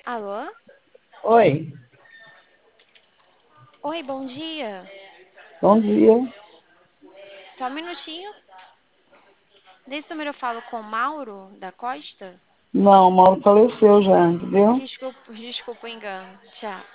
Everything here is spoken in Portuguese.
Alô? Oi, Oi, bom dia. bom dia. Só um minutinho. Nesse número eu falo com Mauro da Costa? Não, o Mauro faleceu já, entendeu? Desculpa o engano. Tchau.